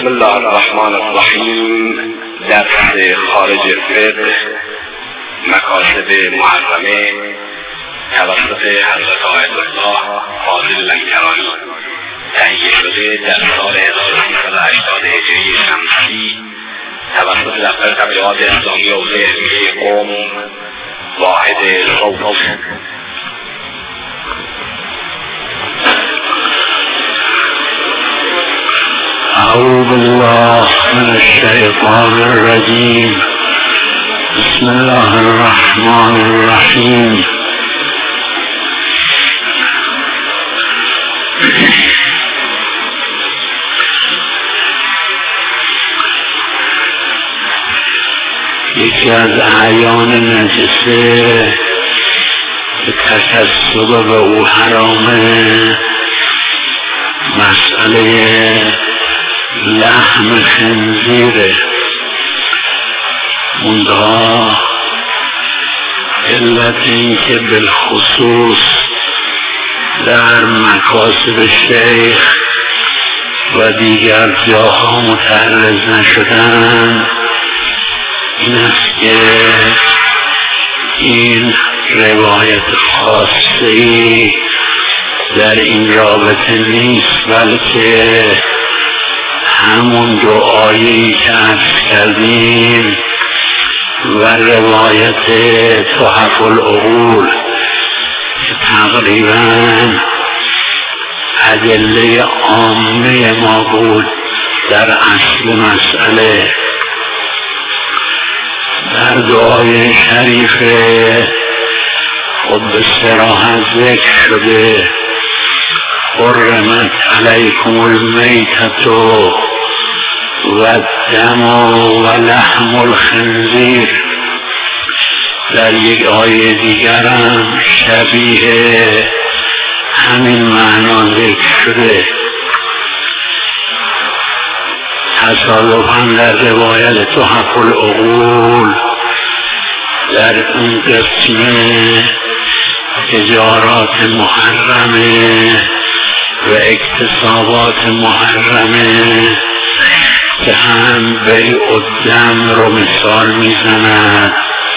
بسم الله الرحمن الرحیم. درس خارج فقه مکاسب محرمه توسط حضرت آیت الله فاضل لنکرانی تهیه شده در سال 1380 هجری شمسی توسط دفتر تبلیغات اسلامی حوزه علمیه قم واحد صوت. أعوذ بالله من الشيطان الرجيم. بسم الله الرحمن الرحيم. یکی از اعیان نجسه که تکسب به او حرامه مسئله لحم خنزیره. منتها علت این که بالخصوص در مکاسب شیخ و دیگر جاها متعرض نشدن این است که این روایت خاصی در این رابطه نیست، بلکه همون دو آیه‌ای که عرض کردیم و روایت تحف العقول که تقریبا ادله عامه ما بود در اصل مسئله. در دعای شریفه خود به صراحت ذکر شده حرمت علیکم المیتة و الدم و لحم الخنزیر. در یک آیه دیگر هم شبیه همین معنا ذکر شده. تصادفاً در روایت تحف العقول در اون قسم تجارات محرمه و اکتسابات محرمه که هم بیع الدم رو مثال میزند،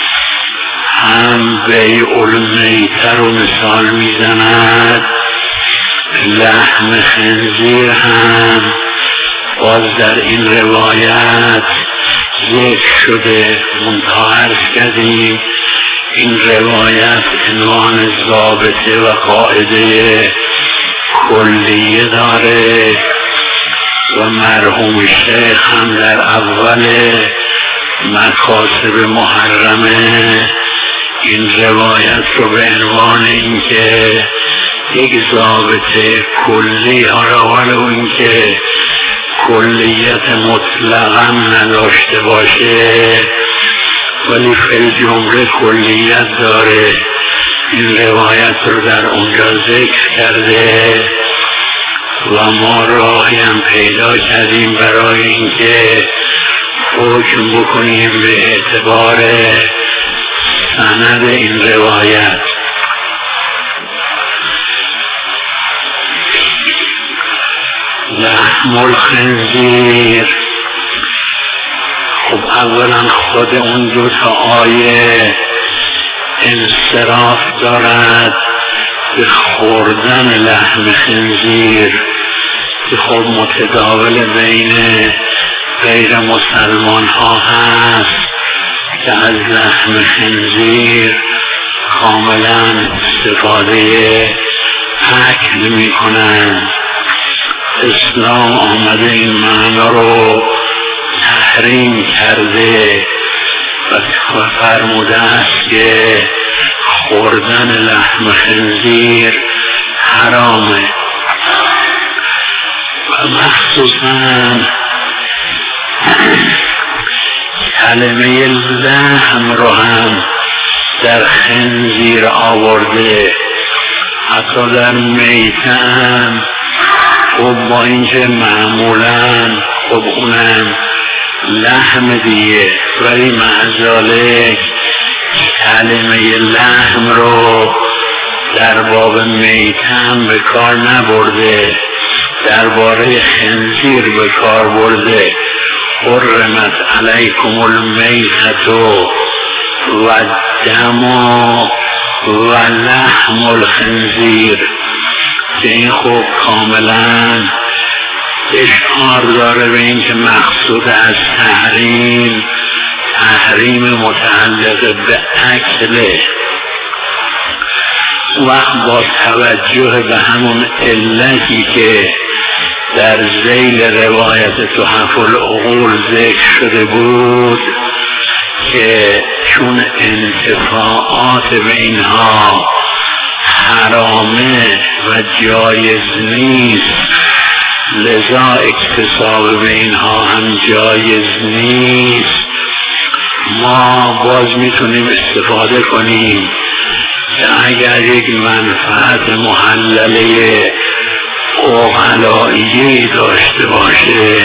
هم بیع المیته رو مثال میزند، لحم خنزیر هم باز در این روایت ذکر شده. منتها عرض کردیم این روایت عنوان ضابطه و قاعده کلیه داره و مرحوم شیخ هم در اول مکاسب محرمه این روایت رو به عنوان اینکه یک ضابطه کلی حالا و اینکه کلیت مطلقا نداشته باشه ولی فی جمله کلیت داره، این روایت رو در اونجا ذکر کرده و ما راهی هم پیدا کردیم برای اینکه حکم بکنیم به اعتبار سند این روایت. لحم الخنزیر، خب اولا خود اون دو تا آیه انصراف دارد به خوردن لحم خنزیر که خب متداول بین غیر مسلمان ها هست که از لحم خنزیر کاملا استفاده اکل می کنند. اسلام آمده این معنا رو تحریم کرده و فرموده است که خوردن لحم خنزیر حرامه و مخصوصا کلمه لحم رو هم در خنزیر آورده. حتی در میته هم خب با اینکه معمولا خب اونم لحم دیگه ولی معذالک کلمه لحم رو در باب میته هم به کار نبرده درباره خنزیر به کار برده، حرمت علیکم المیتة و الدم و لحم الخنزیر، که این خوب کاملا اشعار داره به این که مقصود از تحریم متعلق به اکله، وقت با توجه به همون علتی که در ذیل روایت تحف العقول ذکر شده بود که چون انتفاعات به اینها حرامه و جایز نیست، لذا اکتساب به اینها هم جایز نیست. ما باز میتونیم استفاده کنیم که اگر یک منفعت محلله عقلایی داشته باشه،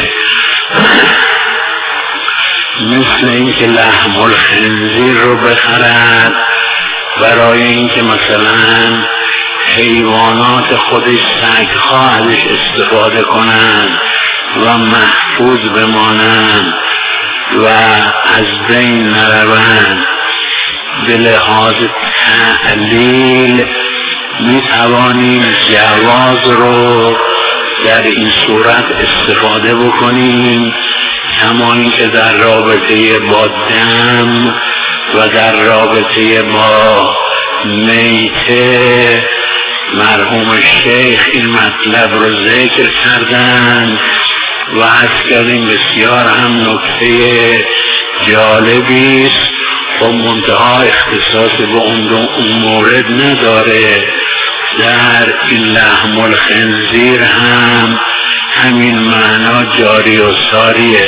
مثل اینکه لحم الخنزیر رو بخرد برای اینکه مثلا حیوانات خودش سگ‌ها ازش استفاده کنند و محفوظ بمانند و از بین نروند، به لحاظ تعلیل می توانیم جواز رو در این صورت استفاده بکنیم، کما اینکه در رابطه با دم و در رابطه با میته مرحوم شیخ این مطلب رو ذکر کردن و از کردیم بسیار هم نکته جالبی است و منتها اختصاص به اون مورد نداره. در این لحم الخنزیر هم همین معنا جاری و ساریه.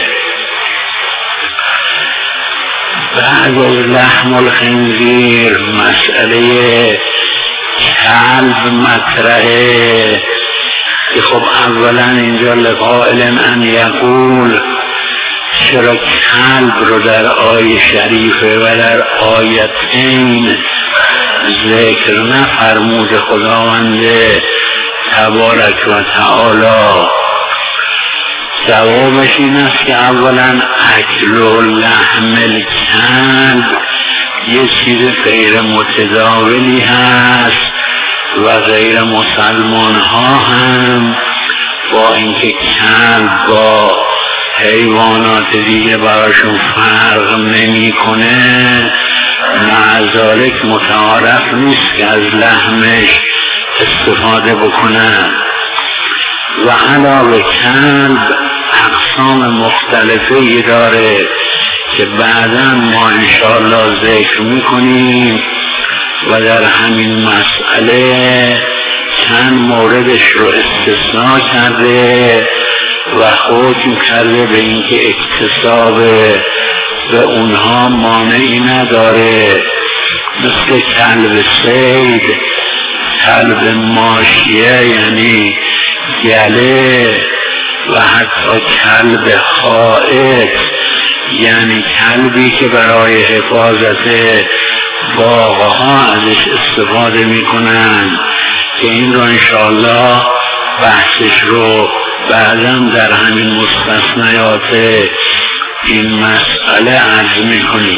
بعد از لحم الخنزیر مسئله کلب مطرحه که خب اولا اینجا لقائل ان یقول چرا کلب رو در آیه شریفه و در آیتین ذکر نفرمود خداوند تبارک و تعالی؟ جوابش این است که اولا اکل و لحم الکلب یه چیز غیر متداولی هست و غیر مسلمان ها هم با اینکه کلب با حیوانات دیگه براشون فرق نمی کنه، معذالک متعارف نیست که از لحمش استفاده بکنن. و علاوه کلب اقسام مختلفی داره که بعدا ما انشاءالله ذکر میکنیم و در همین مسئله چند موردش رو استثناء کرده و حکم کرده به اینکه اکتساب به اونها مانعی نداره، مثل کلب صید، کلب ماشیه یعنی گله و حتی کلب خائف یعنی کلبی که برای حفاظت باغها ازش استفاده میکنن که این رو انشاءالله بحثش رو بعداً در همین مستثنیات این مسئله عرض میکنیم.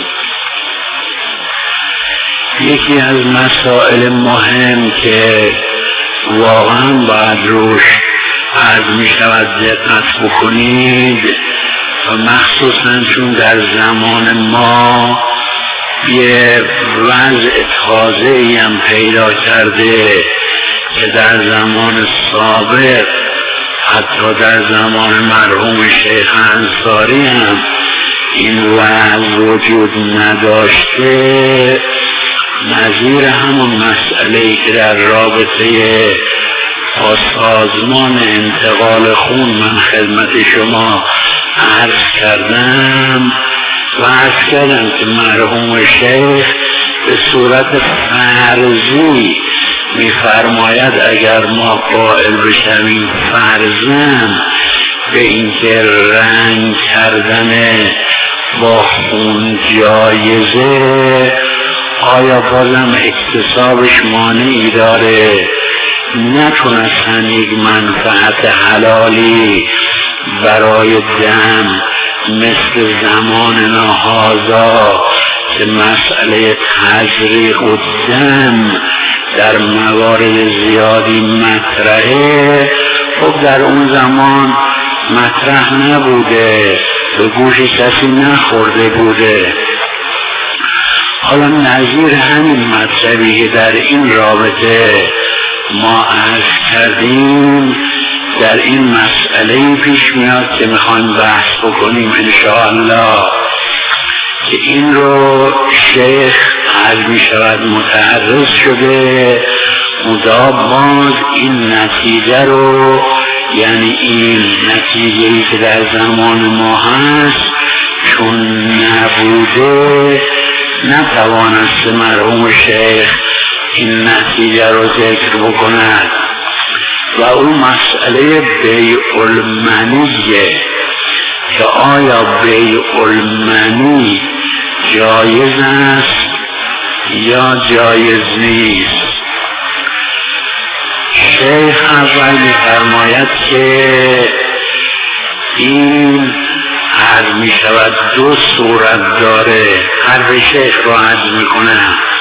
یکی از مسائل مهم که واقعاً باید روش عرض میشود دقت بکنید و مخصوصاً چون در زمان ما یه وضع تازه‌ای هم پیدا کرده که در زمان سابق حتی در زمان مرحوم شیخ انصاری هم این وضع وجود نداشته، نظیر همون مسئله‌ای که در رابطه با سازمان انتقال خون من خدمت شما عرض کردم و عرض کردم که مرحوم شیخ به صورت فرضی میفرماید اگر ما قائل بشویم فرضاً به اینکه رنگ کردن با خون جایزه، آیا بازم اکتسابش مانعی داره نتونستن یک منفعت حلالی برای دم مثل زمان هذا که مسئله تزریق و دم در موارد زیادی مطرحه، خب در اون زمان مطرح نبوده، به گوش کسی نخورده بوده. حالا نظیر همین مطلبی که در این رابطه ما عرض کردیم در این مسئله پیش میاد که میخوایم بحث بکنیم انشاءالله، که این رو شیخ عرض میشود متعرض شده مدام باز این نتیجه رو، یعنی این نتیجه‌ای که در زمان ما هست چون نبوده نتوانست مرحوم شیخ این نتیجه رو ذکر بکند و اون مسئله بیع المنیه که آیا بیع المنی جایز است یا جایز نیست. شیخ اول می‌فرماید که این عرض می شود دو صورت داره، حرف شیخ رو عرض می کنه.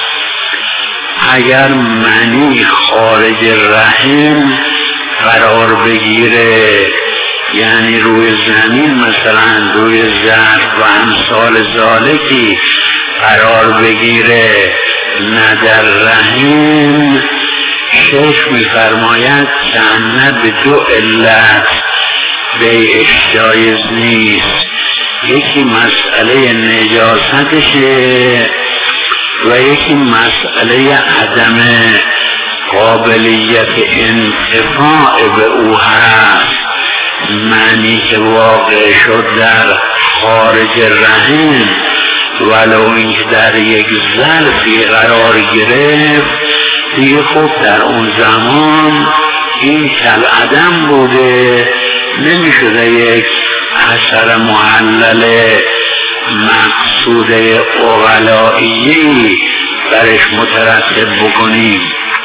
اگر منی خارج رحم قرار بگیره، یعنی روی زمین مثلا روی ظرف و امثال ذالکی قرار بگیره نه در رحم، شیخ می فرماید که نه به دو علت بیعش جایز نیست. یکی مسئله نجاستشه و یکی مسئله عدم قابلیت انتفاع به او هست. معنی که واقع شد در خارج رحم ولو اینکه در یک ظرفی قرار گرفت دیگه خب در اون زمان این کالعدم بوده، نمیشده یک اثر معلل مقصود اغلائیی برش مترتب بکنیم.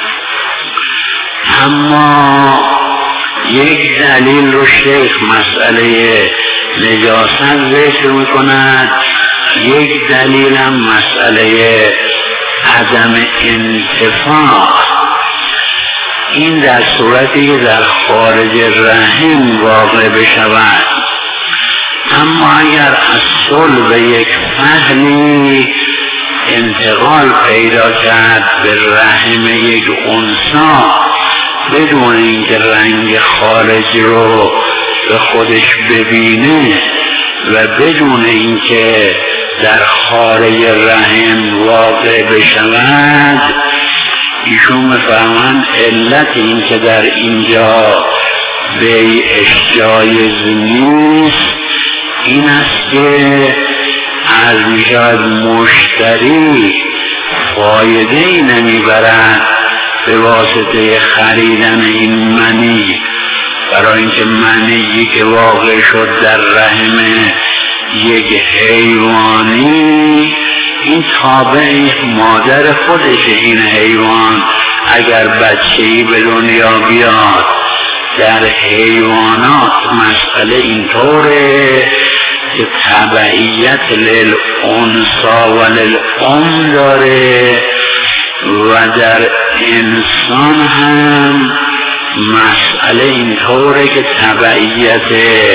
اما یک دلیل رو شیخ مسئله نجاست ذکر میکند، یک دلیل هم مسئله عدم انتفاع. این در صورتی که در خارج رحم واقع بشود. اما اگر از صلب یک فهمی انتقال پیدا کرد به رحم یک انثی بدون اینکه رنگ خارج رو به خودش ببینه و بدون اینکه در خارج رحم واقع بشود، ایشون می‌فرمایند علت این که در اینجا بیعش جایز نیست این است که از میشود مشتری فایده‌ای نمیبرد به واسطه خریدن این منی، برای اینکه منی که واقع شد در رحم یک حیوانی این تابع مادر خودش. این حیوان اگر بچه‌ای به دنیا بیاد در حیوانات مسئله اینطوره که تبعیت للانثی و للام داره و در انسان هم مسئله اینطوره که تبعیت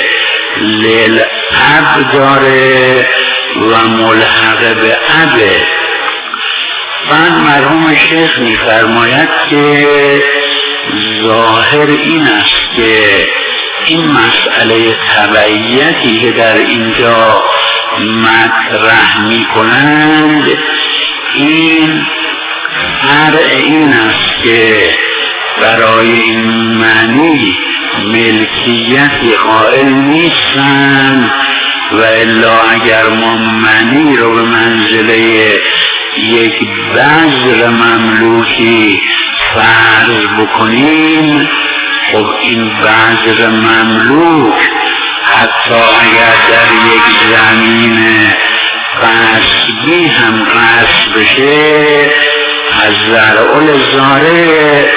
للاب داره و ملحق به ابه. بعد مرحوم شیخ می‌فرماید که ظاهر این است که این مسئله تبعیتی که در اینجا مطرح می‌کنند این فرع این است که برای این معنی ملکیتی قائل نیستند و الا اگر ما منی رو به منزله یک بذر مملوکی فرض بکنیم، خب این بذر مملوک حتی اگر در یک زمین غصبی هم غصب بشه از زرع الزاره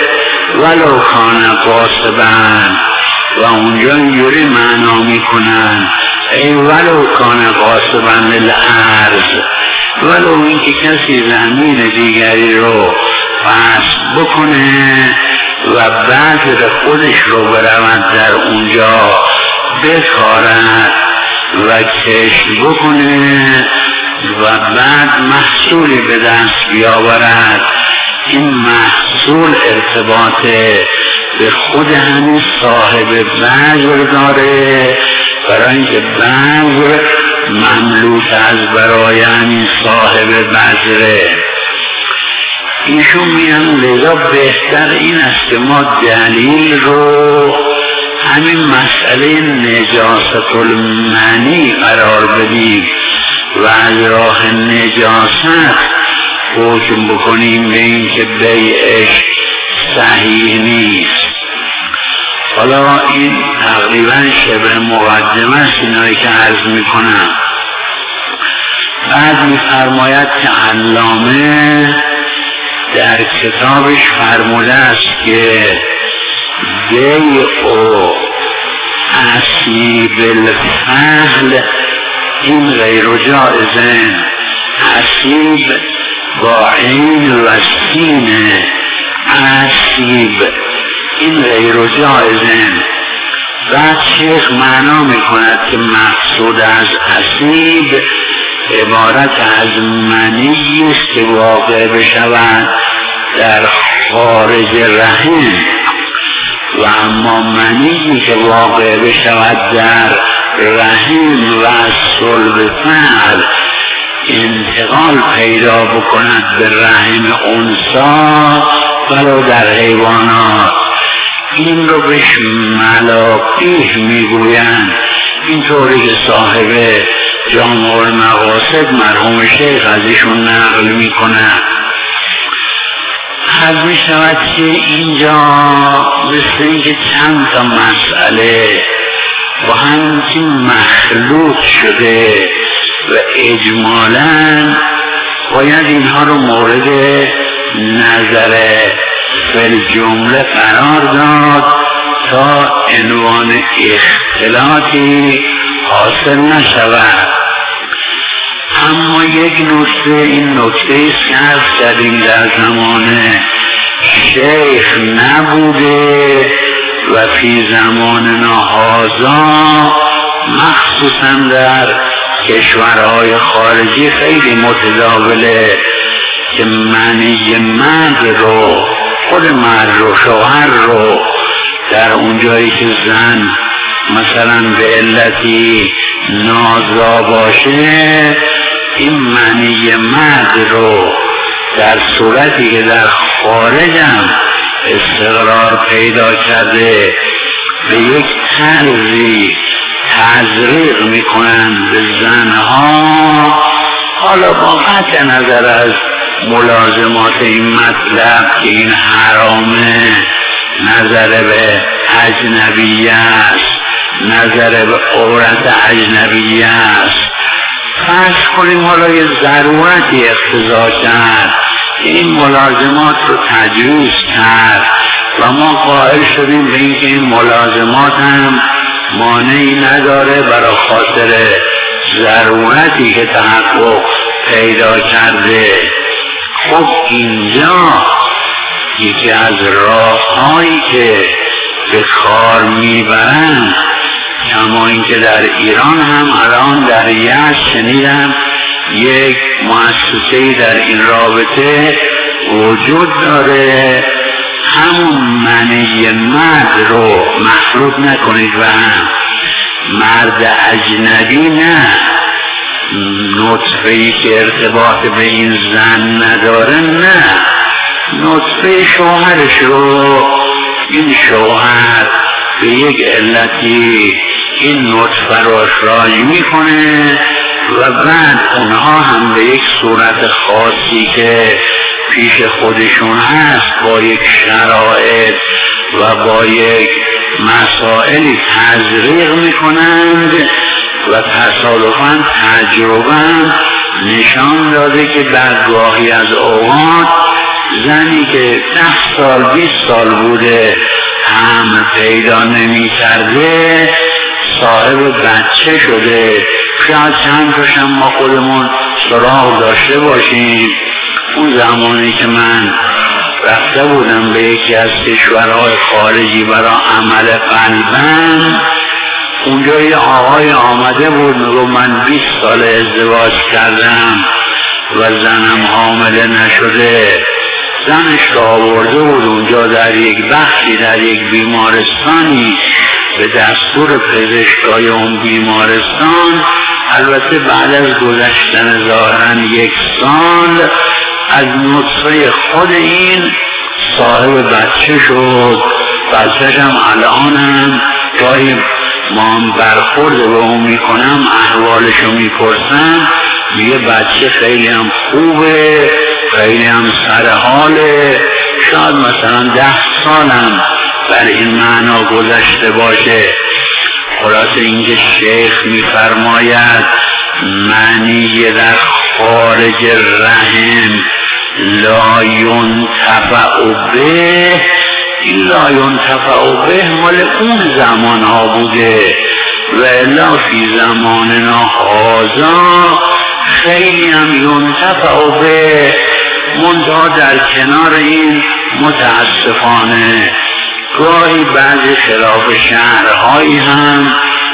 ولو کان قاصبن و اونجا اینجوری معنا میکنن ای ولو کان قاصبن للارض، ولو اینکه کسی زمین دیگری رو قصد بکنه و بعد خودش رو برود در اونجا بکارد و کشت بکنه و بعد محصولی به دست بیاورد، این محصول ارتباط به خود همین صاحب بذر داره، برای اینکه بذر مملوک از برای همین صاحب بذره. ایشون میگن لذا بهتر این است که ما دلیل رو همین مسئله نجاست المنی قرار بدیم و از راه نجاست حکم بکنیم به این که بیعش صحیح نیست. حالا این تقریبا شبه مقدمه است اینایی که عرض میکنم. بعد میفرماید که علامه در کتابش فرموده است که بیع و اسیب الفحل این غیر جائزن، اسیب با عین و سین، اسیب این غیر جائزن. بعد شیخ معنا میکند که مقصود از اسیب عبارت از منی است که واقع بشود در خارج رحم، و اما منی که واقع بشود در رحم و صلب فعل انتقال پیدا بکند به رحم انثی ولو در حیوانات، این رو بهش ملاقیح میگویند. اینطوری که صاحب جامع المقاصد مرحوم شیخ از ایشون نقل میکنند. حد می شود که اینجا مثل اینکه چند تا مسئله با همچین مخلوط شده و اجمالاً باید اینها رو مورد نظر فل جمله قرار داد تا عنوان اختلاطی حاصل نشود. اما یک نکته، این نکته است که عرض کردیم در زمان شیخ نبوده و فی زماننا هذا مخصوصا در کشورهای خارجی خیلی متداوله که منی مرد رو، خود مرد رو، شوهر رو در اونجایی که زن مثلا به علتی نازا باشه، این منی مرد رو در صورتی که در خارجم استقرار پیدا کرده به یک طرزی تزریق میکنن به زنها. حالا با قطع نظر از ملازمات این مطلب که این حرامه، نظر به اجنبیه است، نظر به عورت اجنبیه است، فرض کنیم حالا یه ضرورتی اقتضا کرد این ملازمات رو تجویز کرد و ما قائل شدیم به اینکه این ملازمات هم مانعی نداره برای خاطر ضرورتی که تحقق پیدا کرده. خب اینجا یکی از راههایی که به کار میبرند، کما اینکه در ایران هم الان در یزد شنیدم یک مؤسسه‌ای در این رابطه وجود داره، همون منی مرد رو مخلوط نکنید و هم مرد اجنبی، نه نطفه‌ای که ارتباط به این زن نداره، نه نطفه شوهرش رو این شوهر به یک علتی این نطفه رو اخراج میکنه و بعد اونها هم به یک صورت خاصی که پیش خودشون هست با یک شرایط و با یک مسائلی تزریق میکنند و تصادفاً تجربه نشان داده که در گاهی از اوقات زنی که 10 سال 20 سال بوده هم پیدا نمی کرده صاحب بچه شده. شاید چند تاشم ما خودمون سراغ داشته باشیم. اون زمانی که من رفته بودم به یکی از کشورهای خارجی برای عمل قلبم، اونجا یه آقای آمده بود میگو من 20 سال ازدواج کردم و زنم حامله نشده. زنش رو آورده بود اونجا در یک بخشی در یک بیمارستانی به دستور پزشکای اون بیمارستان. البته بعد از گذشتن ظاهرا 1 سال از نطفه خود این صاحب بچه شد. بچه‌ش هم الانم گاهی ما برخورد به اون میکنم احوالشو میپرسم، میگه بچه خیلی هم خوبه، خیلی هم سرحاله. شاید مثلا 10 سالم بر این معنا گذشته باشه. خلاص اینکه شیخ میفرماید معنی در خارج رحم لا ینتفع به، این لا ینتفع به مال اون زمان ها بوده و الا فی زماننا هذا خیلی هم ینتفع به. منتها در کنار این متاسفانه گاهی بعضی خلاف شهرهایی هم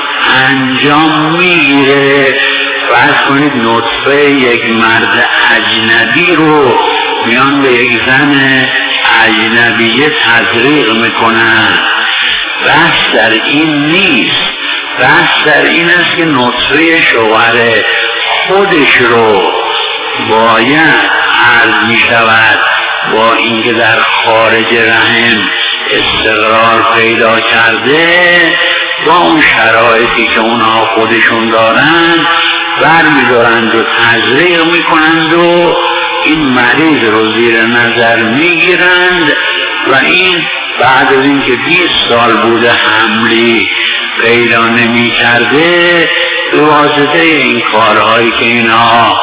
انجام میگیره. فرض کنید نطفه یک مرد اجنبی رو میان به یک زن اجنبیه تزریق میکنن. بحث در این نیست، بحث در این است که نطفه شوهر خودش رو باید عرض میشود با اینکه در خارج رحم استقرار پیدا کرده با اون شرایطی که اونها خودشون دارن برمیدارند و تزریق میکنند و این مریض رو زیر نظر میگیرند و این بعد از اینکه 20 سال بوده حملی پیدا نمی کرده به واسطه این کارهایی که اینها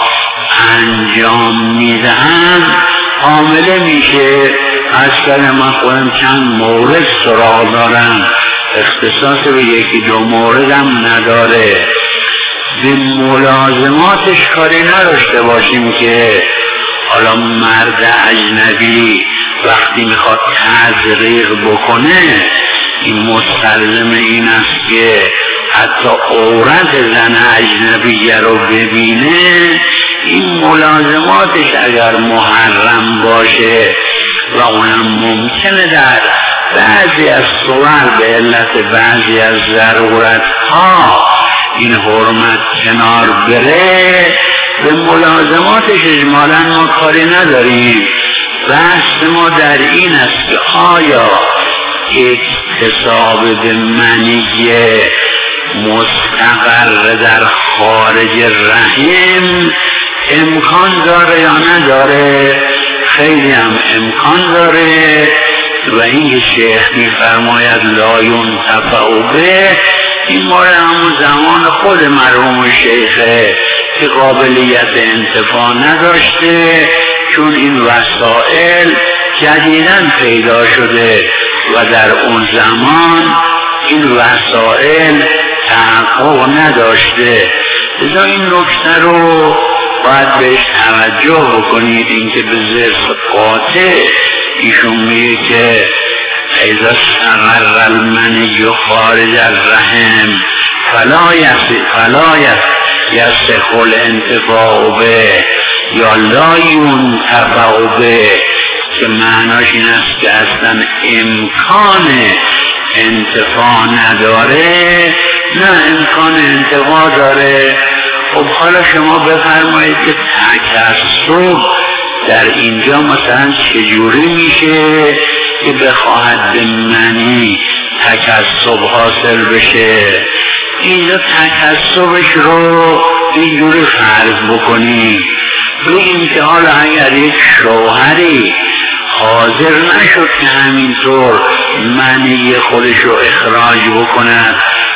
انجام میدهند حامله میشه. از کل من خودم چند مورد سراغ دارم، اختصاص به 1-2 موردم نداره. به ملازماتش کاری نداشته باشیم که حالا مرد اجنبی وقتی میخواد تزریق بکنه این مستلزم این است که حتی عورت زن اجنبیه رو ببینه. این ملازماتش اگر محرم باشه و اونم ممکنه در بعضی از صور به علت بعضی از ضرورت ها این حرمت کنار بره، به ملازماتش اجمالا ما کاری نداریم. بحث ما در این است که آیا اکتساب به منی مستقر در خارج رحم امکان داره یا نداره؟ خیلی هم امکان داره و این شیخ میفرماید لا ینتفع به، این مورد همون زمان خود مرحوم شیخه که قابلیت انتفاع نداشته، چون این وسائل جدیداً پیدا شده و در اون زمان این وسائل تحقق نداشته. لذا این نکته رو باید بهش توجه بکنید. اینکه به زرس قاطع ایشون میگه که اذا استقر المنی خارج الرحم فلا یصح الانتفاع به یا لا ینتفع به، که معناش این است که اصلا امکان انتفاع نداره. نه، امکان انتفاع داره. خب حالا شما بفرمایید که تکسب در اینجا مثلا چجوری میشه که بخواهد به منی تکسب حاصل بشه؟ اینجا تکسبش رو اینجوری فرض بکنید، بگیم که حالا اگر یک شوهری حاضر نشد که همینطور منی خودش رو اخراج بکند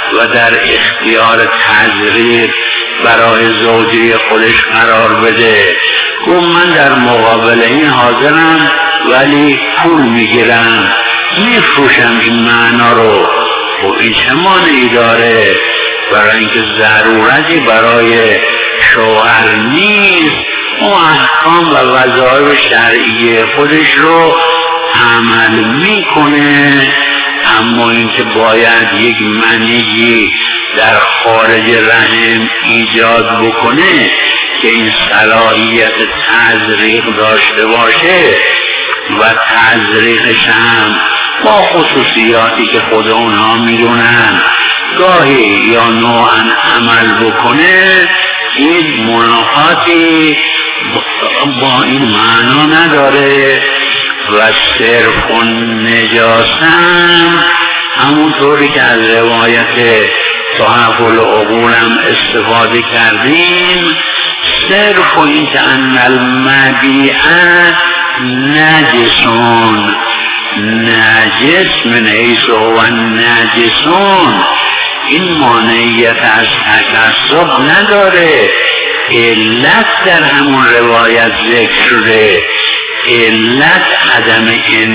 و در اختیار تزریق برای زوجه خودش قرار بده. گفت من در مقابل این حاضرم ولی پول میگیرم، میفروشم این معنا رو. و این چه مانعی داره؟ برای اینکه ضرورتی برای شوهر نیست، اون احکام و وظایف شرعی خودش رو عمل میکنه. اما اینکه باید یک منیی در خارج رحم ایجاد بکنه که این صلاحیت تزریق داشته باشه و تزریقش هم با خصوصیاتی که خود اونها میدونن گاهی یا نوعا عمل بکنه، این منافاتی با این معنا نداره. و صرف نجاسم همونطوری که از روایت تحف العقولم استفاده کردیم، صرف این که ان المبیعه نجسون، نجس من حیث هو نجسون، این مانعیت از تکسب نداره. علت در همون روایت ذکر شده، علت عدم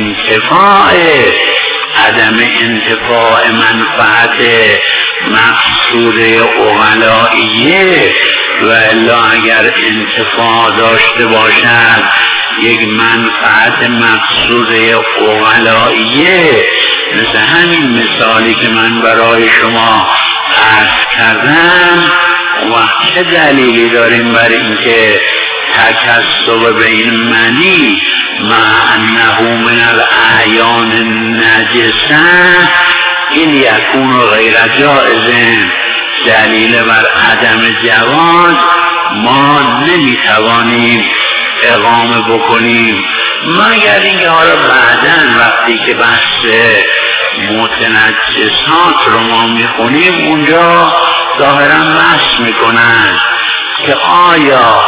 انتفاع منفعت مقصود عقلائیه. و الا اگر انتفاع داشته باشد یک منفعت مقصود عقلائیه، مثل همین مثالی که من برای شما عرض کردم، و چه دلیلی داریم برای اینکه تکسب به این معنی مع انه من الاعیان النجسه این یکون غیر جائز، دلیل بر عدم جواز ما نمیتوانیم اقامه بکنیم مگر اینکه حالا بعداً وقتی که بحث متنجسات رو ما میخونیم اونجا ظاهراً بحث میکنن که آیا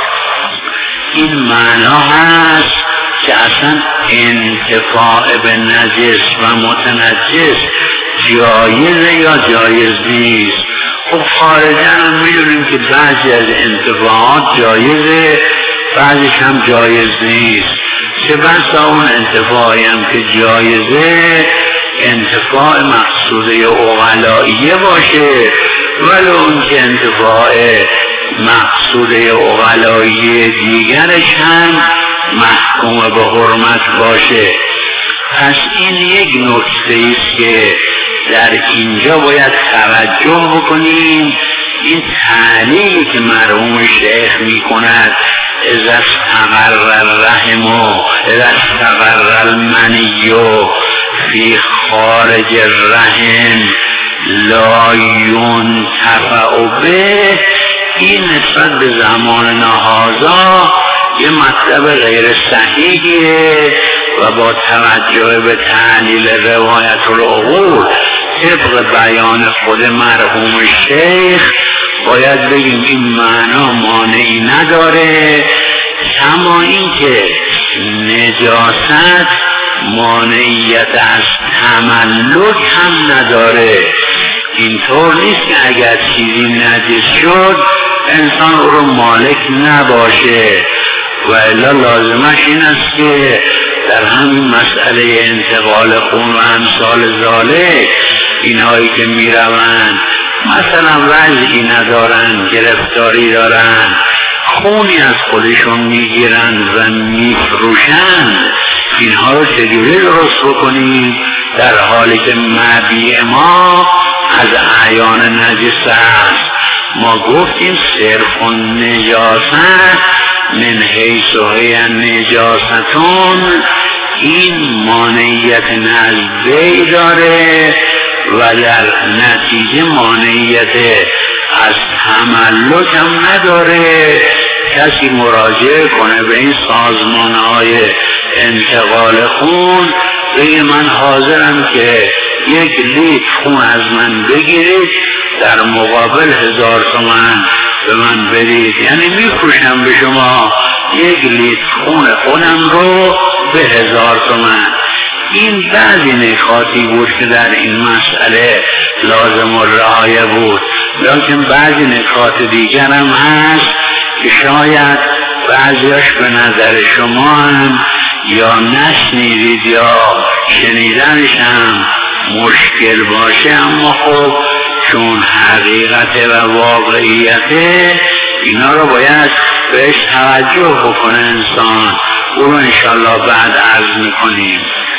این معنا هست که اصلا انتفاع به نجس و متنجس جایزه یا جایز نیست. خب خارجاً هم میدونیم که بعضی از انتفاعات جایزه، بعضیش هم جایز نیست. چه بسا اون انتفاعی هم که جایزه انتفاع مقصوده عقلائیه باشه، ولی اون که انتفاع مقصوده عقلائیه دیگرش هم محکوم به حرمت باشه. پس این یک نکته است که در اینجا باید توجه بکنیم. این تعلیلی که مرحوم شیخ می کند اذا استقر الرحم و اذا استقر المنی فی خارج الرحم لا ینتفع به، این نسبت به زمان هذا یه مطلب غیر صحیحیه و با توجه به تعلیل روایت العقول طبق بیان خود مرحوم شیخ باید بگیم این معنا مانعی نداره، کما اینکه نجاست مانعیت از تملک هم نداره. اینطور نیست که اگر چیزی نجس شد انسان او رو مالک نباشه، و الا لازمش این است که در همین مسئله انتقال خون و امثال ذالک اینهایی که میروند مثلا وضعی ندارن، گرفتاری دارن، خونی از خودشون میگیرن و میفروشن، اینها رو چجوری درست بکنیم در حالی که مبیع ما از اعیان نجس است؟ ما گفتیم صرف نجاست من حیث هی نجاستون، این مانعیت نزدی داره و در نتیجه مانعیت از تملک هم نداره. کسی مراجعه کنه به این سازمان‌های انتقال خون بگه من حاضرم که 1 لیتر خون از من بگیرید در مقابل 1000 تومان به من بدید، یعنی میفروشم به شما 1 لیتر خون خودم رو به 1000 تومان. این بعضی نکاتی بود که در این مسئله لازم و رعایه بود، لیکن بعضی نکات دیگر هم هست که شاید بعضیاش به نظر شما هم یا نشنیدید یا شنیدنش هم مشکل باشه، اما خب چون حقیقت و واقعیته اینا رو باید بهش توجه بکنه انسان. او رو انشالله بعد عرض میکنیم.